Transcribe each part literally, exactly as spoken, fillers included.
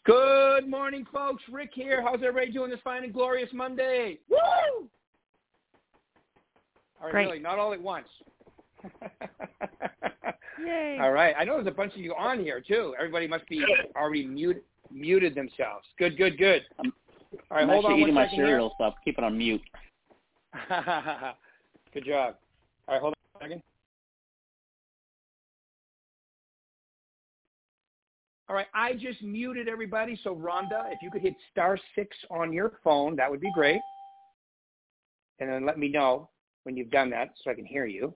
Good morning, folks. Rick here. How's everybody doing this fine and glorious Monday? Woo! All right, Great. really, not all at once. Yay. All right. I know there's a bunch of you on here, too. Everybody must be already mute, muted themselves. Good, good, good. I'm, all right, I'm hold actually on eating one my second cereal, so I'll keep it on mute. Good job. All right, hold on a second. All right, I just muted everybody, so Rhonda, if you could hit star six on your phone, that would be great. And then let me know when you've done that so I can hear you.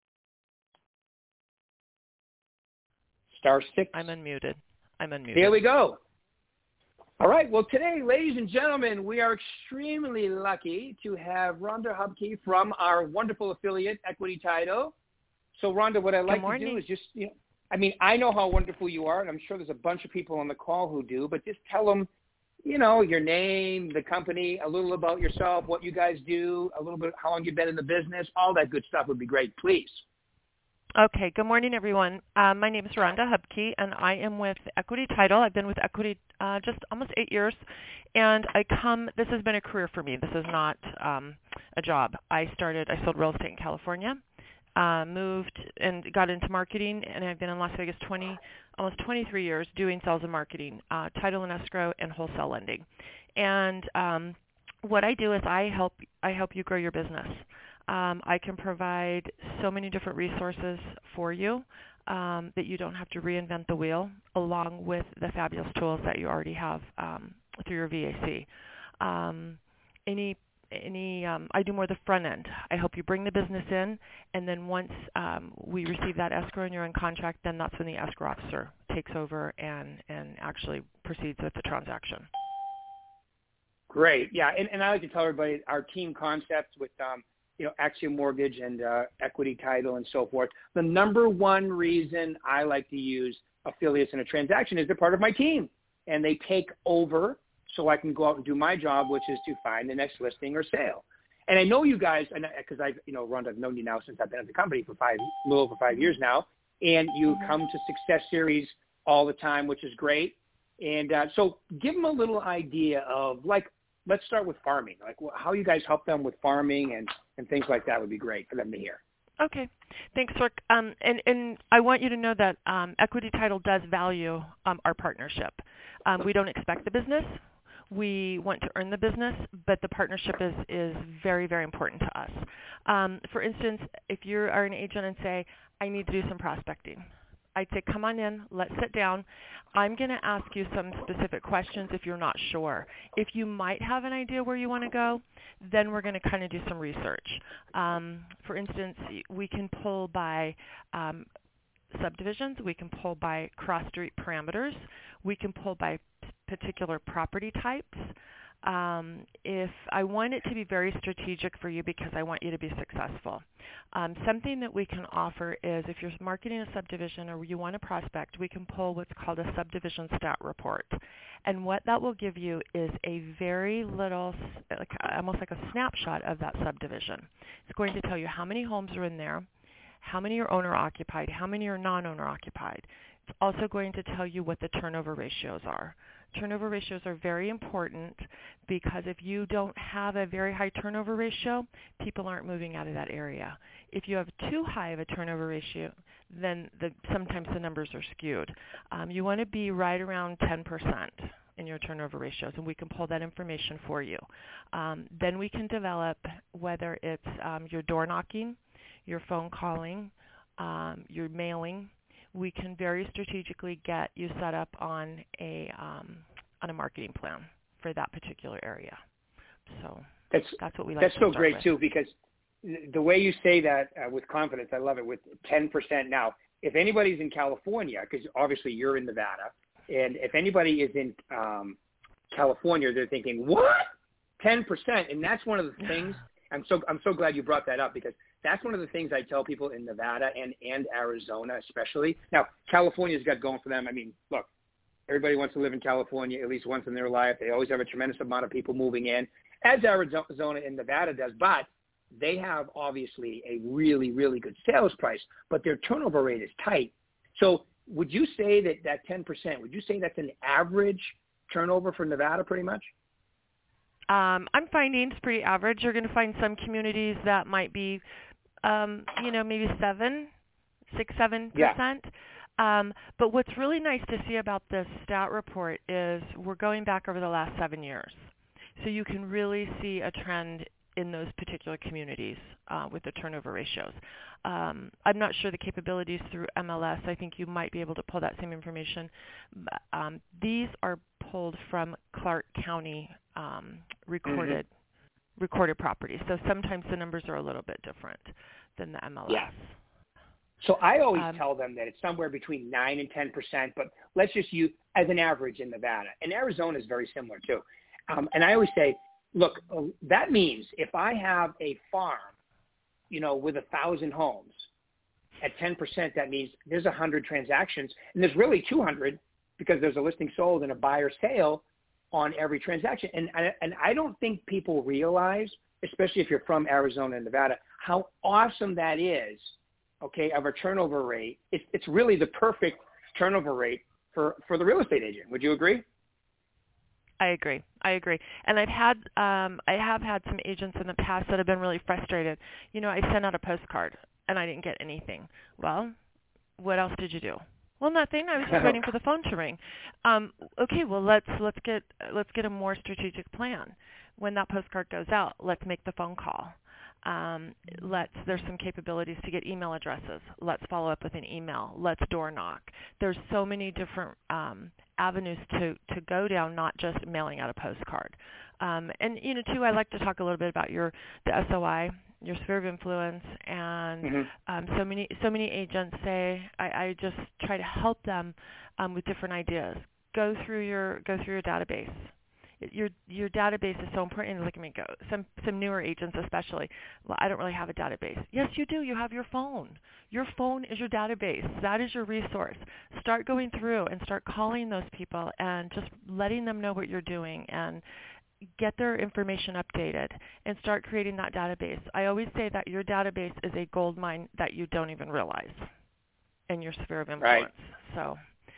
Star six. I'm unmuted. I'm unmuted. There we go. All right, well, today, ladies and gentlemen, we are extremely lucky to have Rhonda Hubke from our wonderful affiliate, Equity Title. So, Rhonda, what I'd like to do is just, you know, I mean, I know how wonderful you are, and I'm sure there's a bunch of people on the call who do, but just tell them, you know, your name, the company, a little about yourself, what you guys do, a little bit how long you've been in the business, all that good stuff would be great, please. Okay, good morning, everyone. Um, my name is Rhonda Hubke, and I am with Equity Title. I've been with Equity uh, just almost eight years, and I come, this has been a career for me. This is not um, a job. I started, I sold real estate in California. Uh, moved and got into marketing, and I've been in Las Vegas twenty, almost twenty-three years doing sales and marketing, uh, title and escrow, and wholesale lending. And um, what I do is I help I help you grow your business. Um, I can provide so many different resources for you um, that you don't have to reinvent the wheel, along with the fabulous tools that you already have um, through your V A C. Um, any Any, um, I do more the front end. I help you bring the business in, and then once um, we receive that escrow and you're in contract, then that's when the escrow officer takes over and, and actually proceeds with the transaction. Great. Yeah, and, and I like to tell everybody our team concept with, um, you know, Axiom Mortgage and uh, Equity Title and so forth. The number one reason I like to use affiliates in a transaction is they're part of my team, and they take over so I can go out and do my job, which is to find the next listing or sale. And I know you guys, because I've, you know, Rhonda, I've known you now since I've been at the company for five, a little over five years now, and you come to Success Series all the time, which is great. And uh, so give them a little idea of, like, let's start with farming. Like, how you guys help them with farming and, and things like that would be great for them to hear. Okay. Thanks, Rick. Um, and, and I want you to know that um, Equity Title does value um, our partnership. Um, we don't expect the business. We want to earn the business, but the partnership is, is very, very important to us. Um, for instance, if you are an agent and say, I need to do some prospecting, I'd say, come on in, let's sit down. I'm going to ask you some specific questions if you're not sure. If you might have an idea where you want to go, then we're going to kind of do some research. Um, for instance, we can pull by um, subdivisions. We can pull by cross-street parameters. We can pull by particular property types. Um, if I want it to be very strategic for you because I want you to be successful. Um, something that we can offer is if you're marketing a subdivision or you want to prospect, we can pull what's called a subdivision stat report. And what that will give you is a very little, like, almost like a snapshot of that subdivision. It's going to tell you how many homes are in there, how many are owner-occupied, how many are non-owner-occupied. It's also going to tell you what the turnover ratios are. Turnover ratios are very important because if you don't have a very high turnover ratio, people aren't moving out of that area. If you have too high of a turnover ratio, then the, sometimes the numbers are skewed. Um, you want to be right around ten percent in your turnover ratios, and we can pull that information for you. Um, then we can develop whether it's um, your door knocking, your phone calling, um, your mailing. We can very strategically get you set up on a um, on a marketing plan for that particular area. So that's that's what we like. That's to so start great with. too, because the way you say that uh, with confidence, I love it. With ten percent now, if anybody's in California, because obviously you're in Nevada, and if anybody is in um, California, they're thinking, what? ten percent, and that's one of the things. I'm so I'm so glad you brought that up because that's one of the things I tell people in Nevada and, and Arizona especially. Now, California's got going for them. I mean, look, everybody wants to live in California at least once in their life. They always have a tremendous amount of people moving in, as Arizona and Nevada does. But they have obviously a really, really good sales price, but their turnover rate is tight. So would you say that that ten percent, would you say that's an average turnover for Nevada pretty much? Um, I'm finding it's pretty average. You're going to find some communities that might be, um, you know, maybe seven, six, seven percent. Um, but what's really nice to see about this stat report is we're going back over the last seven years. So you can really see a trend in those particular communities uh, with the turnover ratios. Um, I'm not sure the capabilities through M L S. I think you might be able to pull that same information. Um, these are pulled from Clark County um, recorded mm-hmm. recorded properties. So sometimes the numbers are a little bit different than the M L S. Yeah. So I always um, tell them that it's somewhere between nine and ten percent, but let's just use as an average in Nevada. And Arizona is very similar too. Um, and I always say, look, uh, that means if I have a farm, you know, with a thousand homes, at ten percent, that means there's a hundred transactions, and there's really two hundred because there's a listing sold and a buyer sale on every transaction. And I, and I don't think people realize, especially if you're from Arizona and Nevada, how awesome that is. Okay, of a turnover rate. It's it's really the perfect turnover rate for, for the real estate agent. Would you agree? I agree. I agree. And I've had um, I have had some agents in the past that have been really frustrated. You know, I sent out a postcard and I didn't get anything. Well, what else did you do? Well, nothing. I was just waiting for the phone to ring. Um, okay, well let's let's get let's get a more strategic plan. When that postcard goes out, let's make the phone call. Um, let's, there's some capabilities to get email addresses. Let's follow up with an email. Let's door knock. There's so many different um, avenues to, to go down, not just mailing out a postcard. Um, and, you know, too, I like to talk a little bit about your the S O I, your sphere of influence, and mm-hmm. um, so many so many agents say, I, I just try to help them um, with different ideas. Go through your go through your database. Your your database is so important. Look at me go. Some some newer agents especially. Well, I don't really have a database. Yes, you do. You have your phone. Your phone is your database. That is your resource. Start going through and start calling those people and just letting them know what you're doing and get their information updated and start creating that database. I always say that your database is a gold mine that you don't even realize in your sphere of influence. Right. So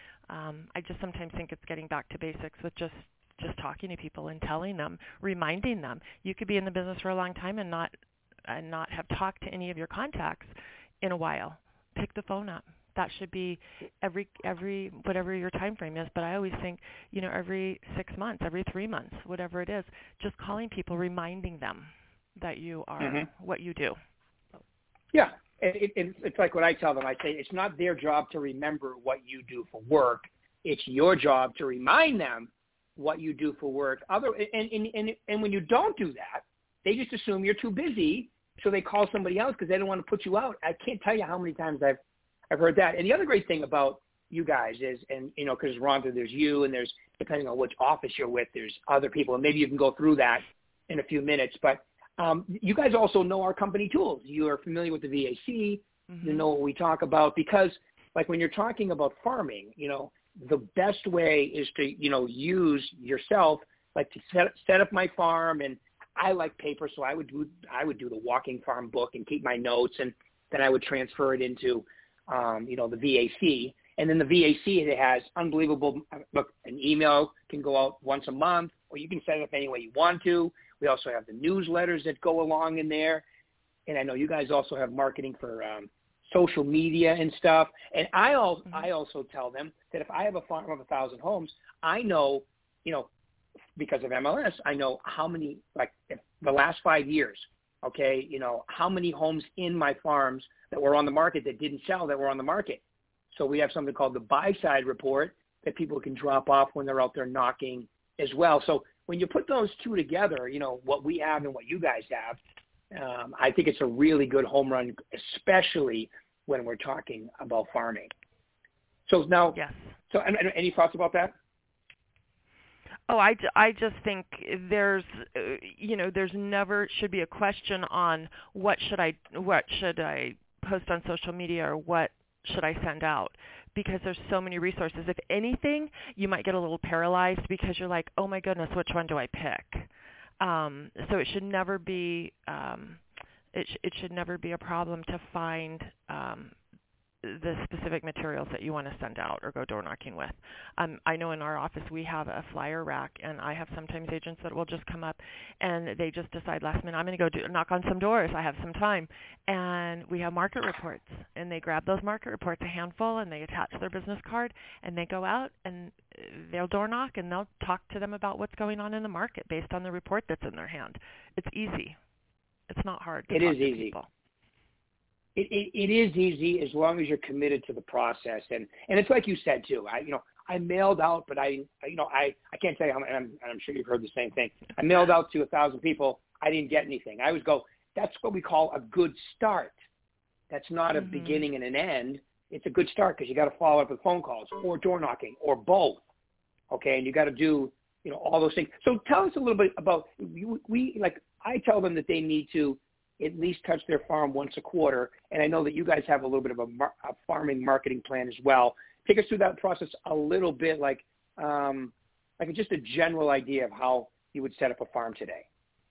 um, I just sometimes think it's getting back to basics with just just talking to people and telling them, reminding them. You could be in the business for a long time and not and not have talked to any of your contacts in a while. Pick the phone up. That should be every every whatever your time frame is. But I always think, you know, every six months, every three months, whatever it is, just calling people, reminding them that you are mm-hmm. what you do. Yeah, it, it, it's like what I tell them. I say it's not their job to remember what you do for work. It's your job to remind them what you do for work. Other and, and and and when you don't do that, they just assume you're too busy, so they call somebody else because they don't want to put you out. I can't tell you how many times I've I've heard that. And the other great thing about you guys is, and you know, because Rhonda, there's you, and there's depending on which office you're with, there's other people, and maybe you can go through that in a few minutes. But um, you guys also know our company tools. You are familiar with the V A C. Mm-hmm. You know what we talk about because, like, when you're talking about farming, you know. The best way is to, you know, use yourself, like to set, set up my farm. And I like paper, so I would do, I would do the walking farm book and keep my notes. And then I would transfer it into, um, you know, the V A C. And then the V A C, it has unbelievable, look, an email can go out once a month, or you can set it up any way you want to. We also have the newsletters that go along in there. And I know you guys also have marketing for, um, social media and stuff. And I also, mm-hmm. I also tell them that if I have a farm of a thousand homes, I know, you know, because of M L S, I know how many, like the last five years, okay, you know, how many homes in my farms that were on the market that didn't sell that were on the market. So we have something called the buy side report that people can drop off when they're out there knocking as well. So when you put those two together, you know, what we have and what you guys have, Um, I think it's a really good home run, especially when we're talking about farming. So now, yes. So any thoughts about that? Oh, I, I just think there's, uh, you know, there's never should be a question on what should I what should I post on social media or what should I send out, because there's so many resources. If anything, you might get a little paralyzed because you're like, oh my goodness, which one do I pick? Um, so it should never be um, it, sh- it should never be a problem to find um, the specific materials that you want to send out or go door knocking with. Um, I know in our office we have a flyer rack, and I have sometimes agents that will just come up and they just decide last minute, I'm going to go do, knock on some doors. I have some time. And we have market reports, and they grab those market reports, a handful, and they attach their business card, and they go out and they'll door knock, and they'll talk to them about what's going on in the market based on the report that's in their hand. It's easy. It's not hard to it talk is to easy. people. It, it, it is easy as long as you're committed to the process, and, and it's like you said too. I you know I mailed out, but I you know I, I can't tell you how many. And I'm, and I'm sure you've heard the same thing. I mailed out to a thousand people. I didn't get anything. I always go. That's what we call a good start. That's not a Mm-hmm. beginning and an end. It's a good start because you got to follow up with phone calls or door knocking or both. Okay, and you got to do you know all those things. So tell us a little bit about we, we like. I tell them that they need to at least touch their farm once a quarter. And I know that you guys have a little bit of a, mar- a farming marketing plan as well. Take us through that process a little bit, like um, like just a general idea of how you would set up a farm today.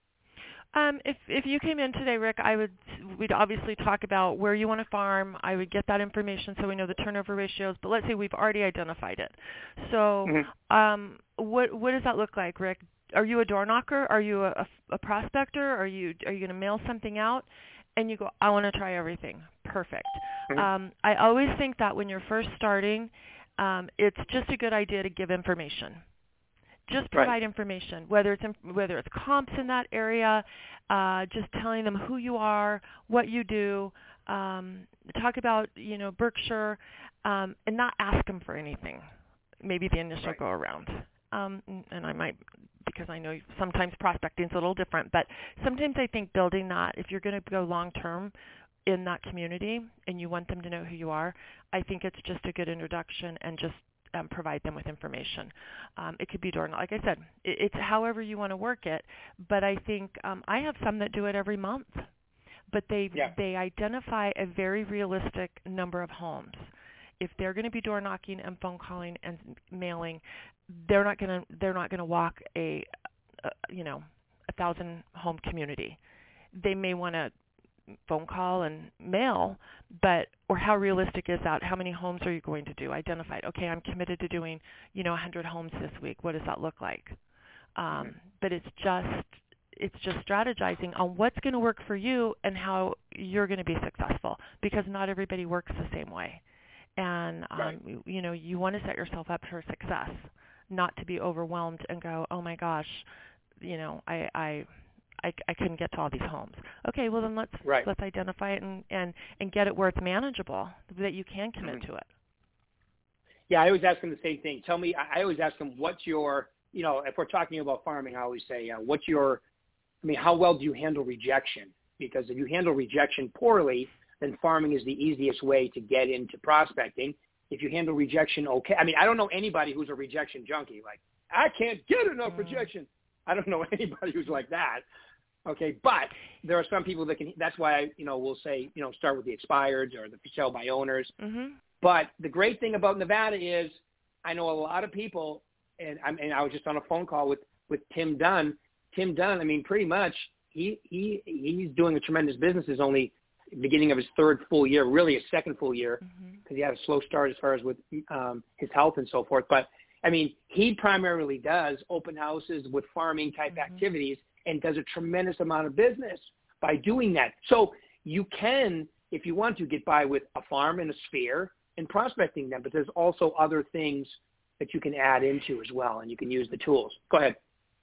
Um, if if you came in today, Rick, I would we'd obviously talk about where you want to farm. I would get that information so we know the turnover ratios. But let's say we've already identified it. So Mm-hmm. um, what what does that look like, Rick? Are you a door knocker? Are you a, a prospector? Are you are you going to mail something out? And you go, I want to try everything. Perfect. Mm-hmm. Um, I always think that when you're first starting, um, it's just a good idea to give information. Just provide Right. information, whether it's in, whether it's comps in that area, uh, just telling them who you are, what you do. Um, talk about you know Berkshire, um, and not ask them for anything. Maybe the initial Right. go around. Um, and I might, because I know sometimes prospecting is a little different, but sometimes I think building that, if you're going to go long term in that community and you want them to know who you are, I think it's just a good introduction and just um, provide them with information. Um, it could be door, like I said, it, it's however you want to work it, but I think um, I have some that do it every month, but they Yeah. they identify a very realistic number of homes. If they're going to be door knocking and phone calling and mailing, they're not going to they're not going to walk a, a you know a thousand home community. They may want to phone call and mail, but or how realistic is that? How many homes are you going to do? Identify. Okay, I'm committed to doing you know one hundred homes this week. What does that look like? Um, Mm-hmm. But it's just it's just strategizing on what's going to work for you and how you're going to be successful, because not everybody works the same way. And, um, Right. you, you know, you want to set yourself up for success, not to be overwhelmed and go, oh, my gosh, you know, I, I, I, I couldn't get to all these homes. Okay, well, then let's Right. let's identify it and, and, and get it where it's manageable, that you can commit Mm-hmm. to it. Yeah, I always ask them the same thing. Tell me, I I always ask them, what's your, you know, if we're talking about farming, I always say, uh, what's your, I mean, how well do you handle rejection? Because if you handle rejection poorly, then farming is the easiest way to get into prospecting. If you handle rejection okay, I mean, I don't know anybody who's a rejection junkie. Like, I can't get enough Mm. rejection. I don't know anybody who's like that. Okay, but there are some people that can. That's why I, you know, we'll say, you know, start with the expireds or the for sale by owners. Mm-hmm. But the great thing about Nevada is, I know a lot of people, and I'm, and I was just on a phone call with with Tim Dunn. Tim Dunn, I mean, pretty much he he he's doing a tremendous business. Is only beginning of his third full year, really his second full year, because Mm-hmm. he had a slow start as far as with um, his health and so forth. But I mean, he primarily does open houses with farming type Mm-hmm. activities and does a tremendous amount of business by doing that. So you can, if you want to, get by with a farm and a sphere and prospecting them, but there's also other things that you can add into as well, and you can use the tools. Go ahead.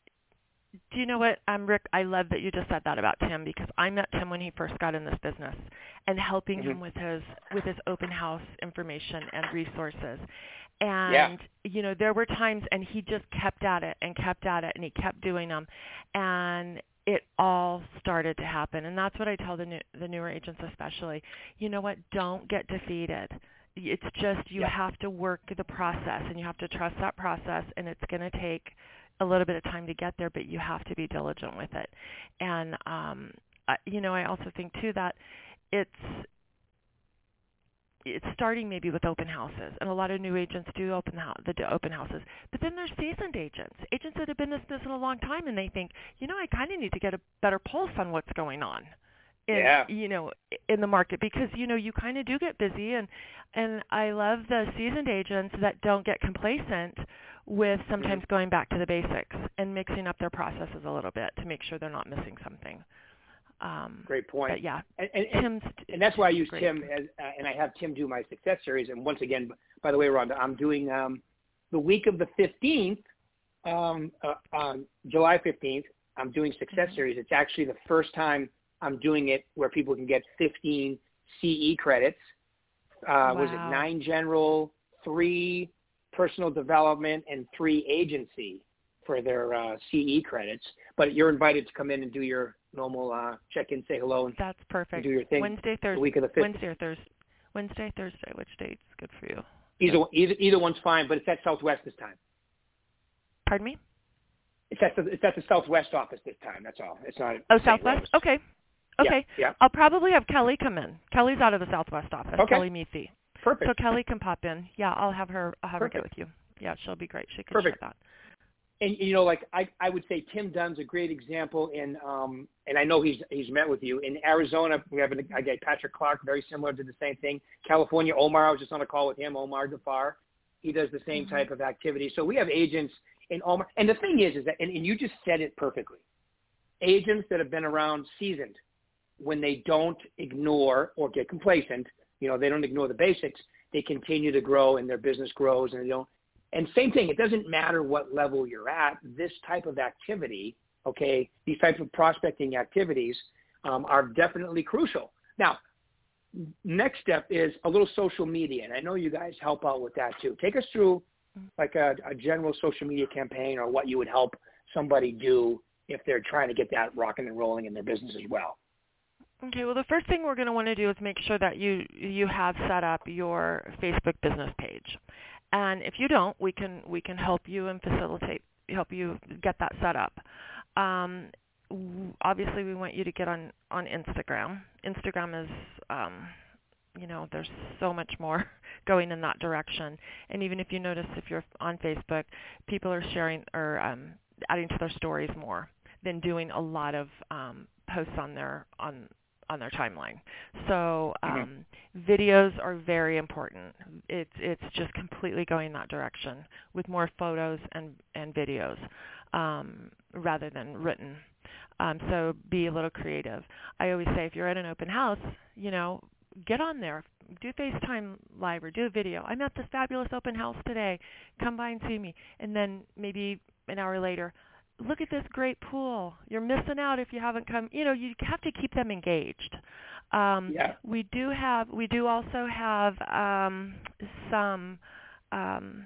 Do you know what, um, Rick, I love that you just said that about Tim, because I met Tim when he first got in this business and helping Mm-hmm. him with his with his open house information and resources. And, Yeah. you know, there were times, and he just kept at it and kept at it, and he kept doing them. And it all started to happen. And that's what I tell the new, the newer agents especially. You know what? Don't get defeated. It's just you Yeah. have to work the process, and you have to trust that process, and it's going to take a little bit of time to get there, but you have to be diligent with it. And, um, uh, you know, I also think, too, that it's it's starting maybe with open houses, and a lot of new agents do open house, the do open houses. But then there's seasoned agents, agents that have been in this business a long time, and they think, you know, I kind of need to get a better pulse on what's going on in yeah. you know in the market, because you know you kind of do get busy, and and I love the seasoned agents that don't get complacent with sometimes Mm-hmm. going back to the basics and mixing up their processes a little bit to make sure they're not missing something. Um, Great point. but yeah, And, and, and, Tim's and that's why I use great. Tim, as, uh, and I have Tim do my success series. And once again, by the way, Rhonda, I'm doing um, the week of the fifteenth, um, uh, um, July fifteenth, I'm doing success Mm-hmm. series. It's actually the first time I'm doing it where people can get fifteen C E credits. Uh, Wow. Was it nine general, three personal development, and three agency for their uh, C E credits? But you're invited to come in and do your normal uh, check-in, say hello, and, That's perfect. and do your thing. Wednesday, Thursday. The week of the fifth. Wednesday or Thursday. Wednesday, Thursday. Which date's good for you? Either one- either either one's fine, but it's at Southwest this time. Pardon me? It's at the it's at the Southwest office this time. That's all. It's not. Oh, Saint Southwest. Rose. Okay. Okay. Yeah, yeah. I'll probably have Kelly come in. Kelly's out of the Southwest office. Okay. Kelly Meethy. Perfect. So Kelly can pop in. Yeah, I'll have her. I'll have Perfect. her get with you. Yeah, she'll be great. She can Perfect. share that. And you know, like I, I would say Tim Dunn's a great example in, um, and I know he's he's met with you in Arizona. We have a, a guy, Patrick Clark, very similar to the same thing. California, Omar. I was just on a call with him, Omar Gafar. He does the same Mm-hmm. type of activity. So we have agents in Omar, and the thing is, is that, and, and you just said it perfectly. Agents that have been around, seasoned, when they don't ignore or get complacent, you know, they don't ignore the basics. They continue to grow, and their business grows, and they don't. And same thing, it doesn't matter what level you're at, this type of activity, okay, these types of prospecting activities um, are definitely crucial. Now, next step is a little social media, and I know you guys help out with that too. Take us through like a, a general social media campaign, or what you would help somebody do if they're trying to get that rocking and rolling in their business as well. Okay, well, the first thing we're going to want to do is make sure that you you have set up your Facebook business page. And if you don't, we can we can help you and facilitate, help you get that set up. Um, w- obviously, we want you to get on, on Instagram. Instagram is, um, you know, there's so much more going in that direction. And even if you notice, if you're on Facebook, people are sharing or um, adding to their stories more than doing a lot of um, posts on their on. on their timeline. So um, mm-hmm. videos are very important. It's it's just completely going that direction with more photos and, and videos um, rather than written. Um, so be a little creative. I always say if you're at an open house, you know, get on there. Do FaceTime Live or do a video. I'm at this fabulous open house today. Come by and see me. And then maybe an hour later, look at this great pool. You're missing out if you haven't come. You know, you have to keep them engaged. Um, yeah. We do have. We do also have um, some um,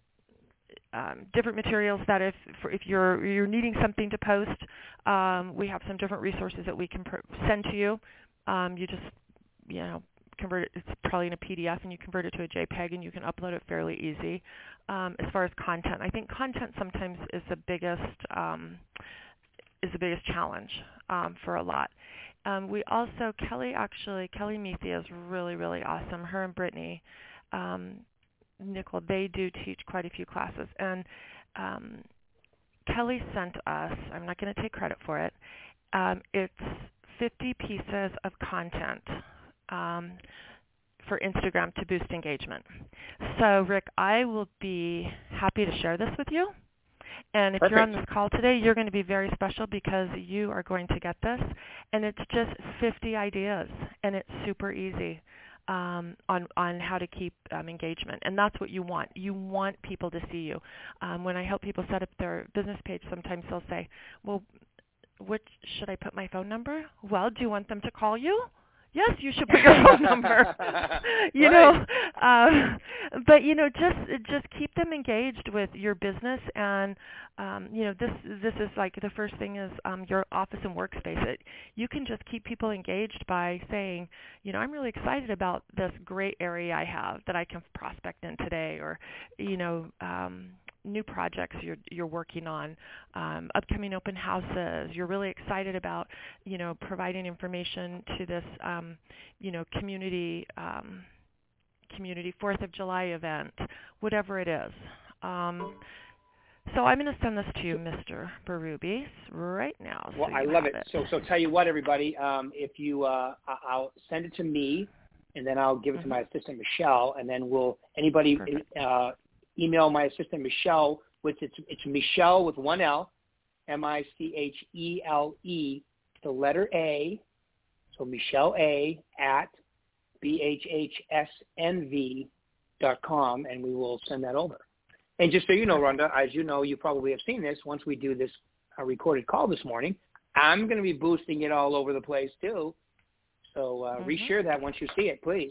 um, different materials that if for, if you're you're needing something to post, um, we have some different resources that we can pr- send to you. Um, you just you know. convert it, it's probably in a P D F, and you convert it to a JPEG, and you can upload it fairly easy. Um, as far as content, I think content sometimes is the biggest um, is the biggest challenge um, for a lot. Um, we also Kelly actually Kelly Meethy is really really awesome. Her and Brittany um, Nickel, they do teach quite a few classes, and um, Kelly sent us. I'm not going to take credit for it. Um, it's fifty pieces of content. Um, for Instagram to boost engagement. So, Rick, I will be happy to share this with you. And if Perfect. you're on this call today, you're going to be very special because you are going to get this. And it's just fifty ideas, and it's super easy um, on, on how to keep um, engagement. And that's what you want. You want people to see you. Um, when I help people set up their business page, sometimes they'll say, well, which, should I put my phone number? Well, do you want them to call you? Yes, you should put your phone number. you right. know, uh, but you know, just just keep them engaged with your business, and um, you know, this this is like the first thing is um, your office and workspace. It you can just keep people engaged by saying, you know, I'm really excited about this great area I have that I can prospect in today, or you know. Um, new projects you're you're working on, um, upcoming open houses. You're really excited about, you know, providing information to this, um, you know, community um, community Fourth of July event, whatever it is. Um, So I'm going to send this to you, Mister Berube, right now. Well, so I you love have it. it. So, so tell you what, everybody, um, if you, uh, I- I'll send it to me, and then I'll give it Mm-hmm. to my assistant Michelle, and then we'll anybody uh, email my assistant Michelle, which it's it's Michelle with one L, M I C H E L E, the letter A, so Michelle A at B H H S N V dot com, and we will send that over. And just so you know, Rhonda, as you know, you probably have seen this, once we do this uh, recorded call this morning, I'm going to be boosting it all over the place too. So uh, mm-hmm. reshare that once you see it, please.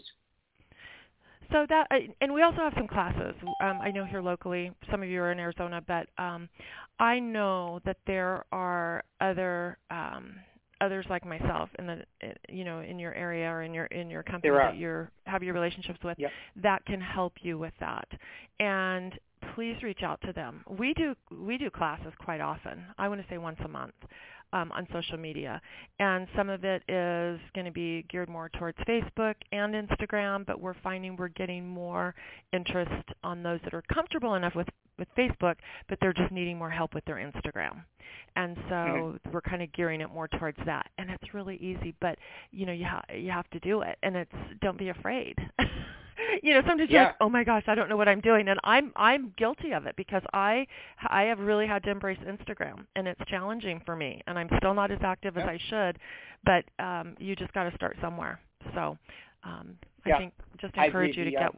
So that, and we also have some classes. Um, I know here locally, some of you are in Arizona, but um, I know that there are other um, others like myself in the, you know, in your area or in your in your company that you have your relationships with, yep. that can help you with that. And please reach out to them. We do we do classes quite often. I want to say once a month. Um, on social media, and some of it is going to be geared more towards Facebook and Instagram, but we're finding we're getting more interest on those that are comfortable enough with, with Facebook, but they're just needing more help with their Instagram. And so mm-hmm. we're kind of gearing it more towards that, and it's really easy, but you know, you, ha- you have to do it, and it's, don't be afraid. You know, sometimes yeah. you're like, oh my gosh, I don't know what I'm doing, and I'm I'm guilty of it because I I have really had to embrace Instagram, and it's challenging for me, and I'm still not as active yeah. as I should, but um, you just got to start somewhere. So um, yeah. I think just encourage you to the, get uh,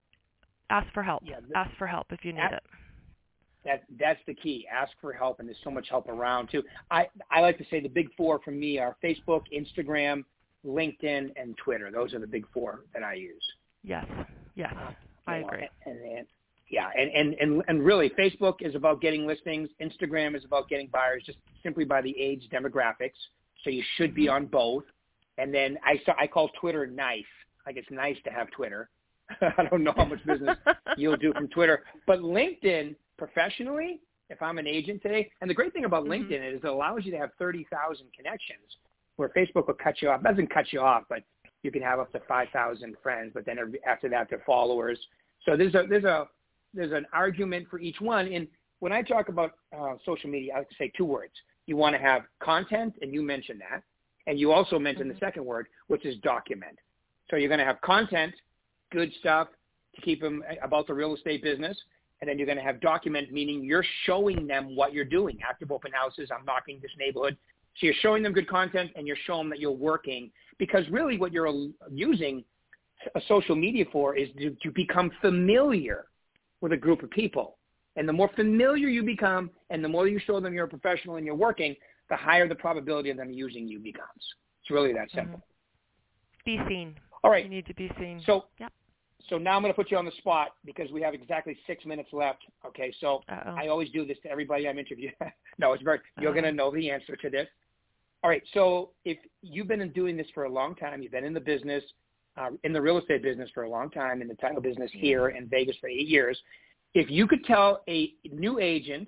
ask for help. Yeah, the, ask for help if you need ask, it. That that's the key. Ask for help, and there's so much help around too. I I like to say the big four for me are Facebook, Instagram, LinkedIn, and Twitter. Those are the big four that I use. Yes, yes, uh, I know, agree. And, and, and yeah, and, and, and, and really, Facebook is about getting listings. Instagram is about getting buyers, just simply by the age demographics. So you should be on both. And then I saw, I call Twitter nice. Like it's nice to have Twitter. I don't know how much business you'll do from Twitter, but LinkedIn professionally, if I'm an agent today, and the great thing about mm-hmm. LinkedIn is it allows you to have thirty thousand connections, where Facebook will cut you off. It doesn't cut you off, but you can have up to five thousand friends, but then after that, they're followers. So there's a there's a there's an argument for each one. And when I talk about uh, social media, I like to say two words. You want to have content, and you mentioned that, and you also mentioned mm-hmm. the second word, which is document. So you're going to have content, good stuff to keep them about the real estate business, and then you're going to have document, meaning you're showing them what you're doing. Active open houses, I'm knocking this neighborhood. So you're showing them good content, and you're showing them that you're working. Because really what you're using a social media for is to, to become familiar with a group of people. And the more familiar you become and the more you show them you're a professional and you're working, the higher the probability of them using you becomes. It's really that simple. Mm-hmm. Be seen. All right. You need to be seen. So, yep. so now I'm going to put you on the spot because we have exactly six minutes left. Okay, so Uh-oh. I always do this to everybody I'm interviewing. No, it's very, you're Uh-oh. going to know the answer to this. All right, so if you've been doing this for a long time, you've been in the business, uh, in the real estate business for a long time, in the title business here in Vegas for eight years, if you could tell a new agent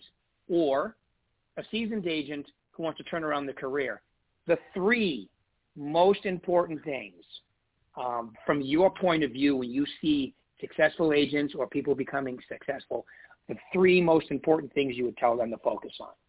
or a seasoned agent who wants to turn around their career, the three most important things um, from your point of view when you see successful agents or people becoming successful, the three most important things you would tell them to focus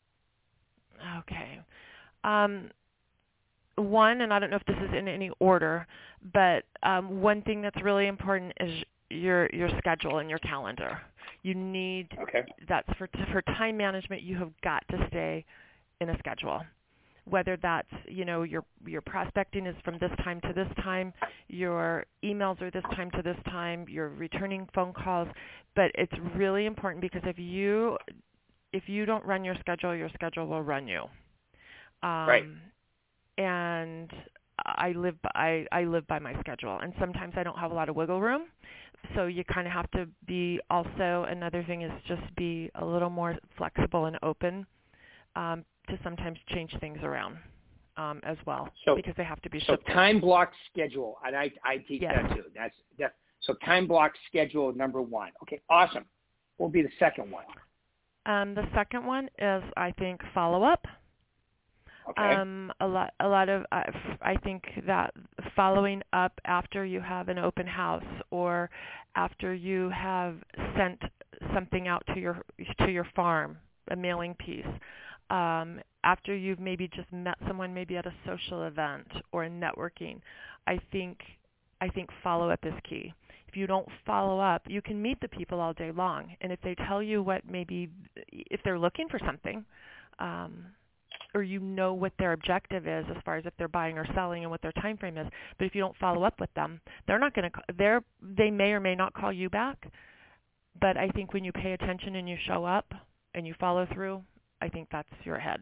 on. Okay. Um, one, and I don't know if this is in any order, but um, one thing that's really important is your your schedule and your calendar. You need okay. that's for for time management. You have got to stay in a schedule. Whether that's, you know, your your prospecting is from this time to this time, your emails are this time to this time, you're returning phone calls, but it's really important because if you if you don't run your schedule, your schedule will run you. Um, right. And I live by, I, I live by my schedule, and sometimes I don't have a lot of wiggle room. So you kind of have to be also, another thing is just be a little more flexible and open um, to sometimes change things around um, as well, so, because they have to be So shifted. time block schedule, and I, I teach yes. that too. That's, that, so time block schedule number one. Okay, awesome. What would be the second one? Um, the second one is, I think, follow-up. Okay. Um, a lot, a lot of, uh, I think that following up after you have an open house or after you have sent something out to your to your farm, a mailing piece. Um, after you've maybe just met someone, maybe at a social event or in networking, I think I think follow-up is key. If you don't follow up, you can meet the people all day long, and if they tell you what maybe if they're looking for something, um, or you know what their objective is as far as if they're buying or selling and what their time frame is, but if you don't follow up with them, they're not going to. They're they may or may not call you back. But I think when you pay attention and you show up and you follow through, I think that's your head.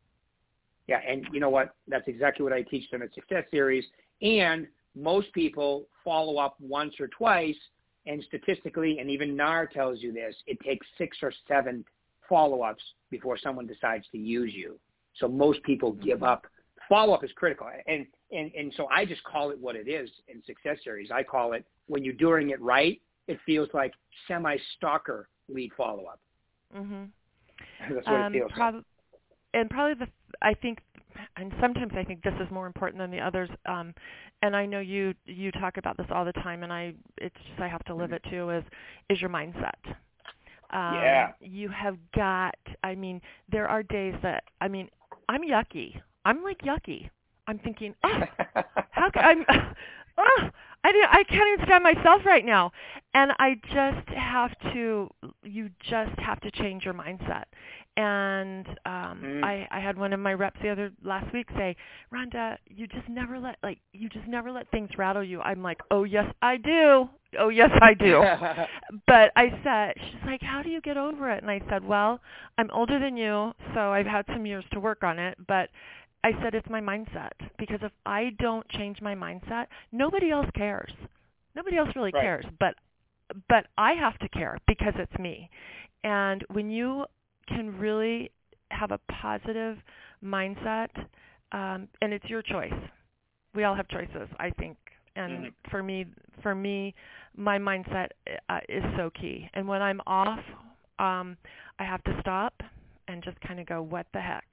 Yeah, and you know what? That's exactly what I teach them at Success Series. And most people follow up once or twice, and statistically, and even N A R tells you this, it takes six or seven follow-ups before someone decides to use you. So most people give up. Follow-up is critical. And, and, and so I just call it what it is in Success Series. I call it, when you're doing it right, it feels like semi-stalker lead follow-up. Mm-hmm. That's what um, it feels prob- like. And probably the, I think, and sometimes I think this is more important than the others. Um, and I know you you talk about this all the time, and I it's just I have to live it too. Is is your mindset? Um, Yeah. You have got. I mean, there are days that I mean, I'm yucky. I'm like yucky. I'm thinking, oh, how can I'm? Oh, I didn't, I can't even stand myself right now. And I just have to, you just have to change your mindset. And um, mm. I, I had one of my reps the other last week say, Rhonda, you just never let, like, you just never let things rattle you. I'm like, oh, yes, I do. Oh, yes, I do. But I said, she's like, how do you get over it? And I said, well, I'm older than you, so I've had some years to work on it. But I said it's my mindset, because if I don't change my mindset, nobody else cares. Nobody else really right. cares, but but I have to care because it's me. And when you can really have a positive mindset, um, and it's your choice. We all have choices, I think. And mm-hmm. for me, for me, my mindset uh, is so key. And when I'm off, um, I have to stop and just kind of go, what the heck?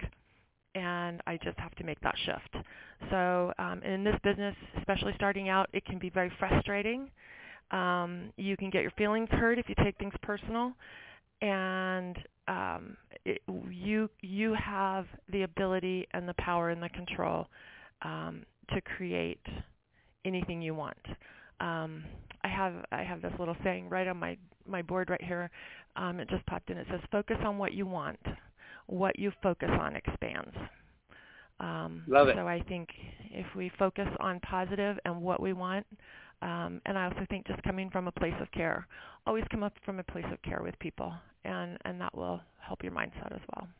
And I just have to make that shift. So um, in this business, especially starting out, it can be very frustrating. Um, you can get your feelings hurt if you take things personal, and um, it, you you have the ability and the power and the control um, to create anything you want. Um, I have I have this little saying right on my, my board right here. Um, it just popped in. It says, "Focus on what you want. What you focus on expands." Um, Love it. So I think if we focus on positive and what we want, um, and I also think just coming from a place of care, always come up from a place of care with people, and, and that will help your mindset as well.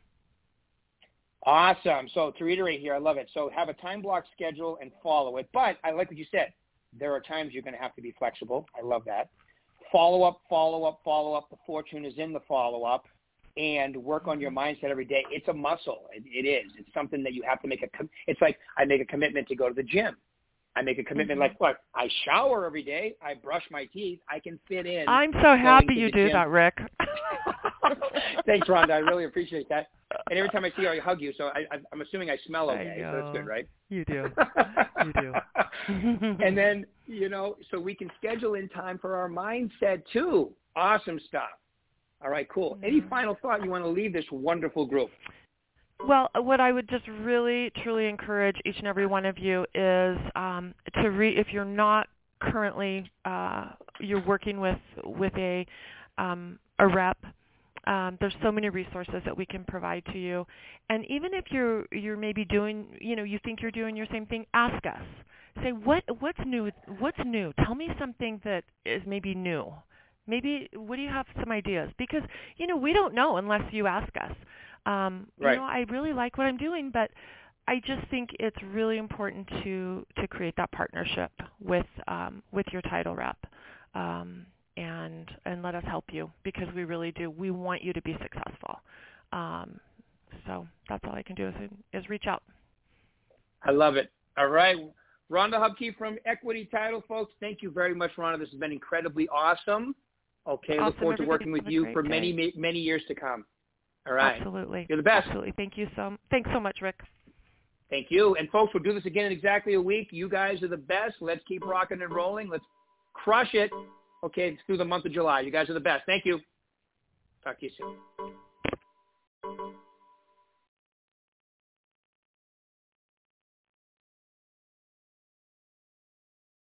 Awesome. So to reiterate here, I love it. So have a time block schedule and follow it. But I like what you said. There are times you're going to have to be flexible. I love that. Follow up, follow up, follow up. The fortune is in the follow up. And work on your mindset every day. It's a muscle. It, it is. It's something that you have to make a com- – it's like I make a commitment to go to the gym. I make a commitment Mm-hmm. like, what, I shower every day. I brush my teeth. I can fit in. I'm so happy you do gym. that, Rick. Thanks, Rhonda. I really appreciate that. And every time I see you, I hug you. So I, I, I'm assuming I smell okay. I know. So that's good, right? You do. You do. And then, you know, so we can schedule in time for our mindset too. Awesome stuff. All right, cool. Mm-hmm. Any final thought you want to leave this wonderful group? Well, what I would just really, truly encourage each and every one of you is um, to re- if you're not currently uh, you're working with with a um, a rep. Um, there's so many resources that we can provide to you, and even if you're you're maybe doing, you know, you think you're doing your same thing, ask us. Say what what's new? What's new? Tell me something that is maybe new. Maybe, what do you have some ideas? Because, you know, we don't know unless you ask us. Um, right. You know, I really like what I'm doing, but I just think it's really important to, to create that partnership with um, with your title rep um, and and let us help you, because we really do. We want you to be successful. Um, so that's all I can do is, is reach out. I love it. All right. Rhonda Hupke from Equity Title, folks. Thank you very much, Rhonda. This has been incredibly awesome. Okay, awesome. Look forward to Everybody working with you for day. many, many years to come. All right. Absolutely. You're the best. Absolutely. Thank you so Thanks so much, Rick. Thank you. And, folks, we'll do this again in exactly a week. You guys are the best. Let's keep rocking and rolling. Let's crush it, okay, through the month of July. You guys are the best. Thank you. Talk to you soon.